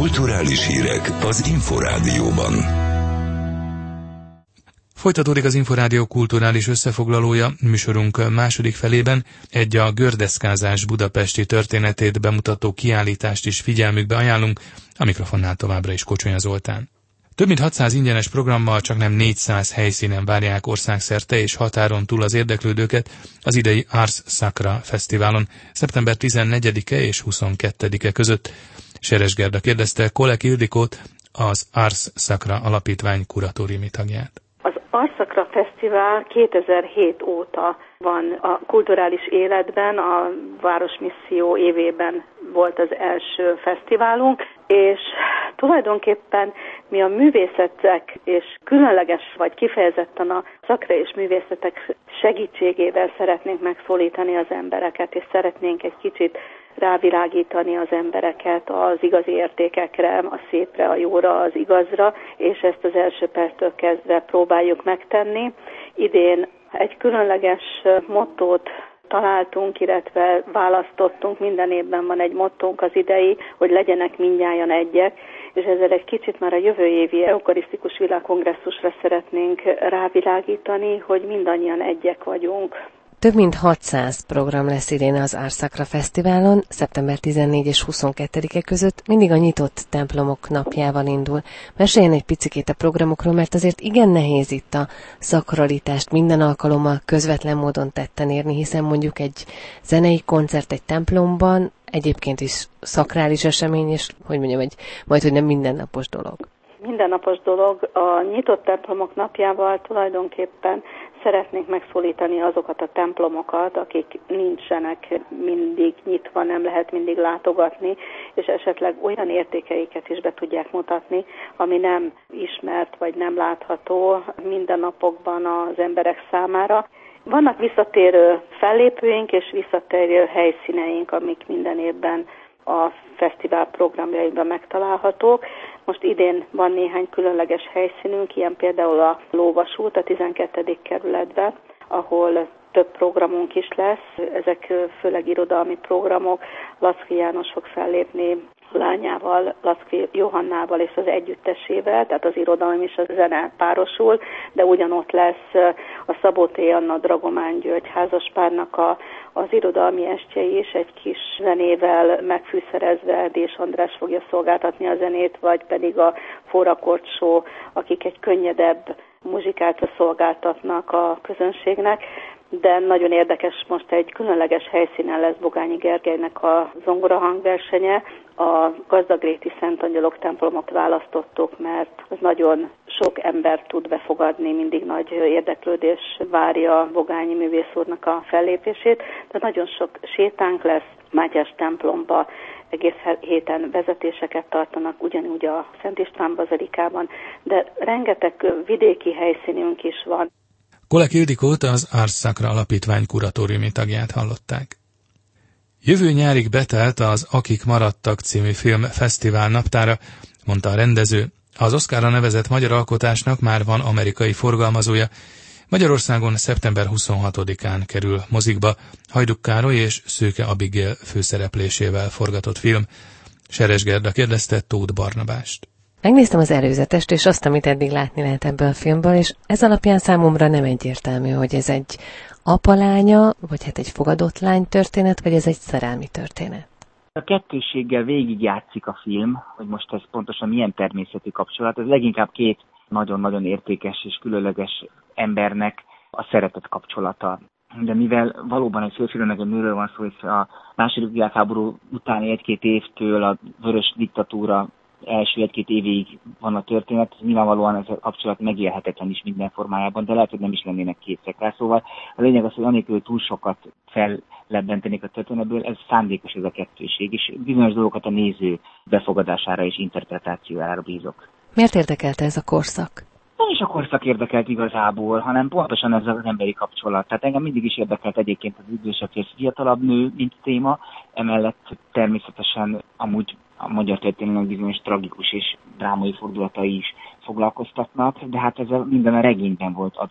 Kulturális hírek az Inforádióban. Folytatódik az Inforádió kulturális összefoglalója. Műsorunk második felében egy a gördeszkázás budapesti történetét bemutató kiállítást is figyelmükbe ajánlunk, a mikrofonnál továbbra is Kocsonya Zoltán. Több mint 600 ingyenes programmal csaknem 400 helyszínen várják országszerte és határon túl az érdeklődőket az idei Ars Sacra Fesztiválon szeptember 14-e és 22-e között. Seres Gerda kérdezte Kolek Ildikót, az Ars Sacra alapítvány kuratóriumi tagját. Az Ars Sacra Fesztivál 2007 óta van a kulturális életben, a Városmisszió évében volt az első fesztiválunk, és tulajdonképpen mi a művészetek és különleges vagy kifejezetten a szakra és művészetek segítségével szeretnénk megszólítani az embereket, és szeretnénk egy kicsit rávilágítani az embereket az igazi értékekre, a szépre, a jóra, az igazra, és ezt az első perctől kezdve próbáljuk megtenni. Idén egy különleges mottót találtunk, illetve választottunk, minden évben van egy mottónk az idei, hogy legyenek mindnyájan egyek, és ezzel egy kicsit már a jövő évi eukarisztikus világkongresszusra szeretnénk rávilágítani, hogy mindannyian egyek vagyunk. Több mint 600 program lesz idén az Ars Sacra Fesztiválon, szeptember 14 és 22-e között, mindig a nyitott templomok napjával indul. Meséljen egy picikét a programokról, mert azért igen nehéz itt a szakralitást minden alkalommal közvetlen módon tetten érni, hiszen mondjuk egy zenei koncert egy templomban egyébként is szakrális esemény, és majdhogy nem mindennapos dolog. Mindennapos dolog. A nyitott templomok napjával tulajdonképpen szeretnénk megszólítani azokat a templomokat, akik nincsenek mindig nyitva, nem lehet mindig látogatni, és esetleg olyan értékeiket is be tudják mutatni, ami nem ismert vagy nem látható mindennapokban az emberek számára. Vannak visszatérő fellépőink és visszatérő helyszíneink, amik minden évben a fesztivál programjaiban megtalálhatók. Most idén van néhány különleges helyszínünk, ilyen például a Lóvasút a 12. kerületben, ahol több programunk is lesz. Ezek főleg irodalmi programok. Laszki János fog fellépni lányával, Laszki Johannával és az együttesével, tehát az irodalom és a zene párosul, de ugyanott lesz a Szabó T. Anna Dragomán György házaspárnak az irodalmi estjei is, egy kis zenével megfűszerezve Dés András fogja szolgáltatni a zenét, vagy pedig a Fórakordsó, akik egy könnyedebb muzsikát szolgáltatnak a közönségnek. De nagyon érdekes, most egy különleges helyszínen lesz Bogányi Gergelynek a zongorahangversenye. A Gazdagréti Szent Angyalok templomot választottuk, mert az nagyon sok ember tud befogadni, mindig nagy érdeklődés várja Bogányi művész úrnak a fellépését. De nagyon sok sétánk lesz Mátyás templomba, egész héten vezetéseket tartanak, ugyanúgy a Szent István bazilikában, de rengeteg vidéki helyszínünk is van. Kolek Ildikót, az Ars Sacra alapítvány kuratóriumi tagját hallották. Jövő nyárig betelt az Akik maradtak című film fesztivál naptára, mondta a rendező. Az Oscarra nevezett magyar alkotásnak már van amerikai forgalmazója. Magyarországon szeptember 26-án kerül mozikba Hajduk Károly és Szőke Abigail főszereplésével forgatott film. Seres Gerda kérdezte Tóth Barnabást. Megnéztem az előzetest, és azt, amit eddig látni lehet ebből a filmből, és ez alapján számomra nem egyértelmű, hogy ez egy apalánya, vagy hát egy fogadott lány történet, vagy ez egy szerelmi történet. A kettősséggel végigjátszik a film, hogy most ez pontosan milyen természeti kapcsolat. Ez leginkább két nagyon-nagyon értékes és különleges embernek a szeretet kapcsolata. De mivel valóban egy férfiről meg egy nőről van szó, és a második világháború utáni egy-két évtől a vörös diktatúra első egy-két évig van a történet, nyilvánvalóan ez a kapcsolat megélhetetlen is minden formájában, de lehet, hogy nem is lennének készek rá. Szóval a lényeg az, hogy anélkül túl sokat fellebbentenék a történetből, ez szándékos ez a kettőség, és bizonyos dolgokat a néző befogadására és interpretációjára bízok. Miért érdekelte ez a korszak? Nem is a korszak érdekelt igazából, hanem pontosan ez az emberi kapcsolat. Tehát engem mindig is érdekelt egyébként az idősebb és fiatalabb nő, mint téma, emellett természetesen amúgy a magyar történelemnek bizonyos tragikus és drámai fordulatai is foglalkoztatnak, de hát ez minden a regényben volt adott.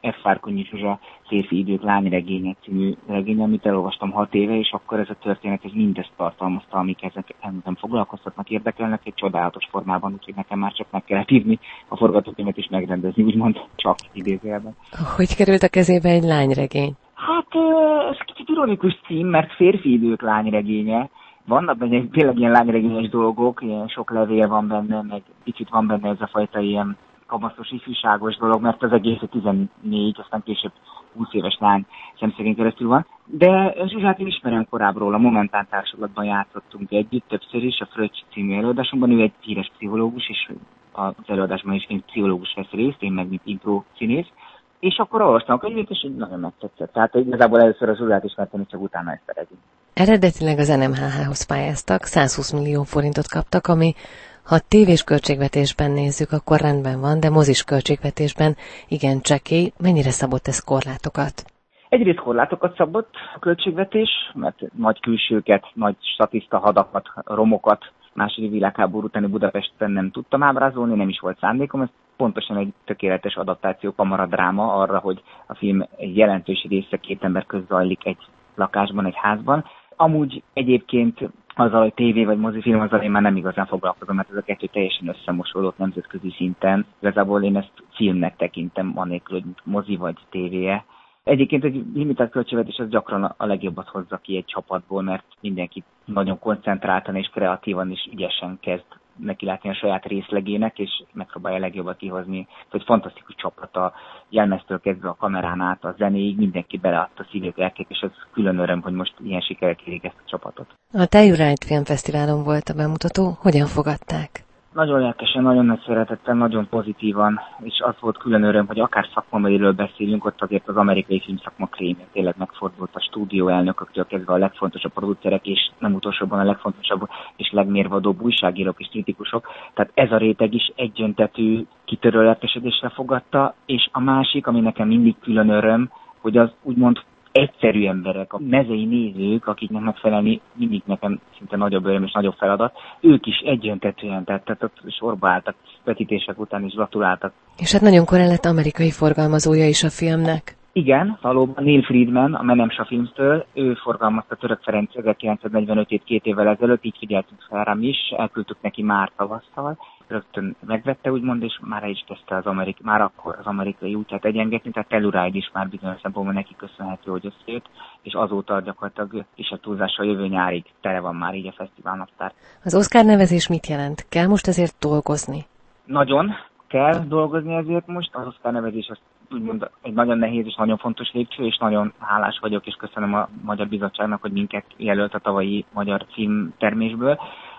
F. Várkonyi Zsuzsa Férfi idők lányregénye című regény, amit elolvastam 6 éve, és akkor ez a történet ez mindezt tartalmazta, amik ezek engem foglalkoztatnak, érdekelnek egy csodálatos formában, úgyhogy nekem már csak meg kellett írni a forgatókönyvet is megrendezni, úgymond csak idézőjelben. Hogy került a kezébe egy lányregény? Hát ez kicsit ironikus cím, mert Férfi idők lányregénye. Vannak benne tényleg ilyen lányregényes dolgok, ilyen sok levél van benne, meg kicsit van benne ez a fajta ilyen kamaszos, ifjúságos dolog, mert az egész 14, aztán később 20 éves lány szemszögén keresztül van. De Zsuzsát én ismerem korábbról, a Momentán társulatban játszottunk együtt többször is, a Fröccs című előadásunkban, ő egy híres pszichológus, és az előadásban is egy pszichológus vesz részt, én meg mint impro színész. És akkor olvastam a könyvét, és nagyon megtetszett. Tehát igazából először a Zsuzsát ismertem, és csak utána ezt eredünk. Eredetileg az NMHH-hoz pályáztak, 120 millió forintot kaptak, ami, ha tévés költségvetésben nézzük, akkor rendben van, de mozis költségvetésben igen csekély. Mennyire szabott ez korlátokat? Egyrészt korlátokat szabott a költségvetés, mert nagy külsőket, nagy statiszta hadakat, romokat második világháború utáni Budapesten nem tudtam ábrázolni, nem is volt szándékom, ez pontosan egy tökéletes adaptáció, kamaradráma arra, hogy a film egy jelentős része 2 ember közt zajlik egy lakásban, egy házban. Amúgy egyébként azzal, hogy tévé vagy mozifilm, azzal én már nem igazán foglalkozom, mert ez a kettő teljesen összemosódott nemzetközi szinten. Igazából én ezt filmnek tekintem, anélkül, hogy mozi vagy tévéje. Egyébként egy limitált költségvetés az gyakran a legjobbat hozza ki egy csapatból, mert mindenki nagyon koncentráltan és kreatívan és ügyesen kezd neki látni a saját részlegének, és megpróbálja a legjobbat kihozni. Egy fantasztikus csapat, a jelmeztől kezdve a kamerán át, a zenéig, mindenki beleadta szívét, lelkét, és ez külön öröm, hogy most ilyen sikerek érik ezt a csapatot. A Telluride Filmfesztiválon volt a bemutató, hogyan fogadták? Nagyon lelkesen, nagyon nagy szeretettel, nagyon pozitívan, és az volt külön öröm, hogy akár szakmairól beszélünk, ott azért az amerikai filmszakma krémje tényleg megfordult a stúdióelnököktől kezdve a legfontosabb producerek, és nem utolsóban a legfontosabb és legmérvadóbb újságírók és kritikusok. Tehát ez a réteg is egyöntetű kitörő lelkesedésre fogadta, és a másik, ami nekem mindig külön öröm, hogy az úgymond egyszerű emberek, a mezei nézők, akiknek megfelelni mindig nekem szinte nagyobb öröm és nagyobb feladat, ők is egyöntetően, tehát ott sorba álltak vetítések után is gratuláltak. És hát nagyon korán lett amerikai forgalmazója is a filmnek. Igen, valóban Neil Friedman, a Menemsa Filmstől, ő forgalmazta Török Ferenc 1945-ét 2 évvel ezelőtt, így figyeltünk fel rám is, elküldtük neki már tavasszal, rögtön megvette, úgymond, és már el is kezdte már akkor az amerikai útját egyengetni, tehát Telluride is már bizonyos szempontból neki köszönhető, hogy összejött, és azóta gyakorlatilag is a túlzással jövő nyárig tele van már így a fesztiválnaptár. Az Oscar nevezés mit jelent? Kell most ezért dolgozni? Nagyon kell dolgozni ezért most, az Oscar nevezés az úgymond egy nagyon nehéz és nagyon fontos lépcső, és nagyon hálás vagyok, és köszönöm a Magyar Bizottságnak, hogy minket jelölt a tavalyi magyar filmtermésből,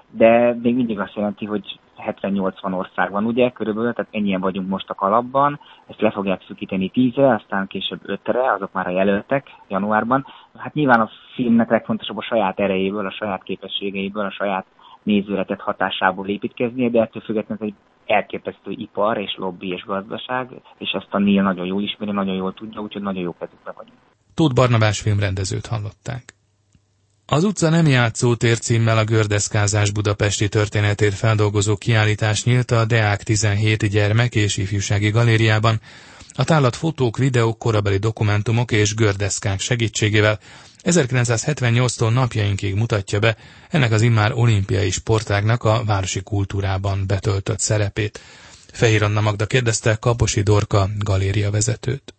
de még mindig azt jelenti, hogy 70-80 ország van, ugye, körülbelül, tehát ennyien vagyunk most a kalapban, ezt le fogják szűkíteni 10-re, aztán később 5-re, azok már a jelöltek januárban. Hát nyilván a filmnek legfontosabb a saját erejéből, a saját képességeiből, a saját nézőre tett hatásából építkeznie, de ettől függetlenül egy elképesztő ipar és lobby és gazdaság, és ezt a Neil nagyon jól ismeri, nagyon jól tudja, úgyhogy nagyon jó kezükbe vagyunk. Tóth Barnabás filmrendezőt hallották. Az utca nem játszótér címmel a gördeszkázás budapesti történetét feldolgozó kiállítás nyílt a Deák 17 gyermek és ifjúsági galériában. A tárlat fotók, videók, korabeli dokumentumok és gördeszkák segítségével 1978-tól napjainkig mutatja be ennek az immár olimpiai sportágnak a városi kultúrában betöltött szerepét. Fehér Anna Magda kérdezte Kaposi Dorka galériavezetőt.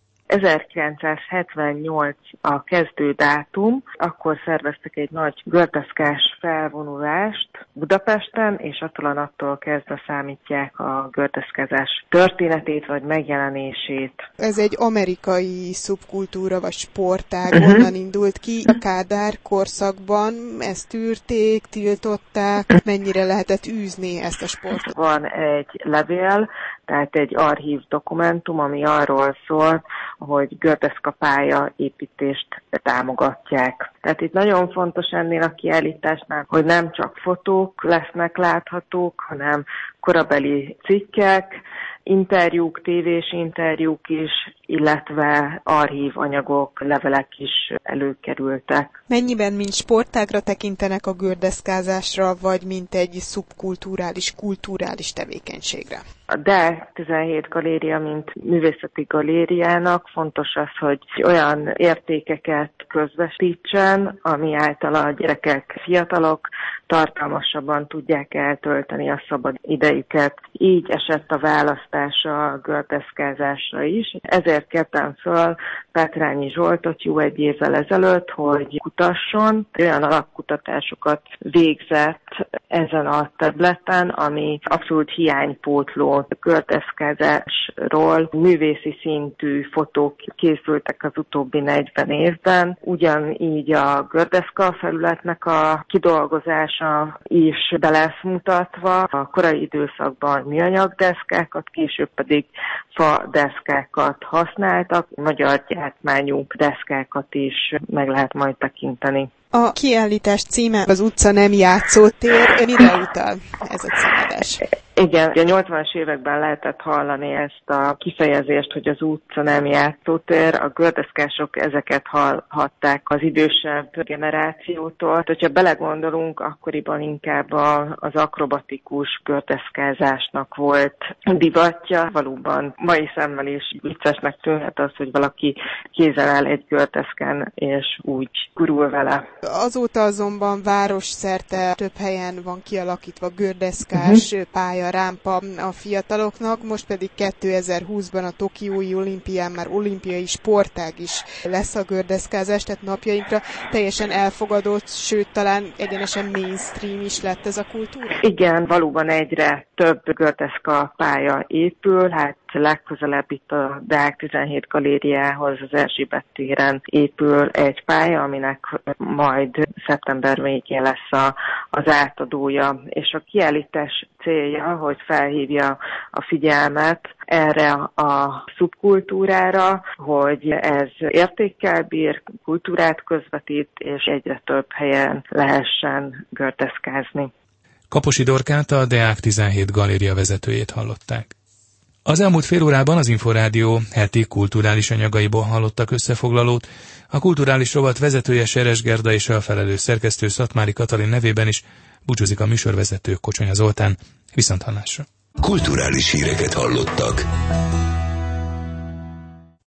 1978 a kezdő dátum, akkor szerveztek egy nagy gördeszkás felvonulást Budapesten, és attól kezdve számítják a gördeszkázás történetét vagy megjelenését. Ez egy amerikai szubkultúra vagy sportág, onnan indult ki. A Kádár korszakban ezt tűrték, tiltották, mennyire lehetett űzni ezt a sportot? Van egy levél, tehát egy archív dokumentum, ami arról szól, hogy gördeszkapálya építést támogatják. Tehát itt nagyon fontos ennél a kiállításnál, hogy nem csak fotók lesznek láthatók, hanem korabeli cikkek, interjúk, tévés interjúk is, illetve archív anyagok, levelek is előkerültek. Mennyiben, mint sportágra tekintenek a gördeszkázásra, vagy mint egy szubkulturális, kulturális tevékenységre? A Deák 17 galéria, mint művészeti galériának fontos az, hogy olyan értékeket közvetítsen, ami által a gyerekek, fiatalok tartalmasabban tudják eltölteni a szabad idejüket. Így esett a választás a gördeszkázásra is. Ezért kértem föl Petrányi Zsoltot jó egy évvel ezelőtt, hogy kutasson. Olyan alapkutatásokat végzett ezen a területen, ami abszolút hiánypótló. Gördeszkázásról művészi szintű fotók készültek az utóbbi 40 évben. Ugyanígy a gördeszka felületnek a kidolgozása is be lesz mutatva. A korai időszakban műanyagdeszkákat, később pedig fa deszkákat használtak. Magyar gyártmányú deszkákat is meg lehet majd tekinteni. A kiállítás címe az utca nem játszótér. Mire utal ez a címadás? Igen, a 80-as években lehetett hallani ezt a kifejezést, hogy az utca nem játszótér. A gördeszkások ezeket hallhatták az idősebb generációtól. Hogyha belegondolunk, akkoriban inkább az akrobatikus gördeszkázásnak volt divatja. Valóban mai szemmel is viccesnek tűnhet az, hogy valaki kézzel áll egy gördeszkán, és úgy gurul vele. Azóta azonban városszerte több helyen van kialakítva gördeszkás pálya, rámpa a fiataloknak, most pedig 2020-ban a Tokiói olimpián már olimpiai sportág is lesz a gördeszkázás, tehát napjainkra teljesen elfogadott, sőt talán egyenesen mainstream is lett ez a kultúra? Igen, valóban egyre több gördeszka pálya épül, hát legközelebb itt a Deák 17 galériához az Erzsébet téren épül egy pálya, aminek majd szeptember végén lesz az átadója, és a kiállítás célja, hogy felhívja a figyelmet erre a szubkultúrára, hogy ez értékkel bír, kultúrát közvetít, és egyre több helyen lehessen gördeszkázni. Kaposi Dorkát, a Deák 17 galéria vezetőjét hallották. Az elmúlt fél órában az Inforádió heti kulturális anyagaiból hallottak összefoglalót. A kulturális rovat vezetője Seres Gerda és a felelős szerkesztő Szatmári Katalin nevében is búcsúzik a műsorvezető Kocsonya Zoltán. Viszonthallásra. Kulturális híreket hallottak.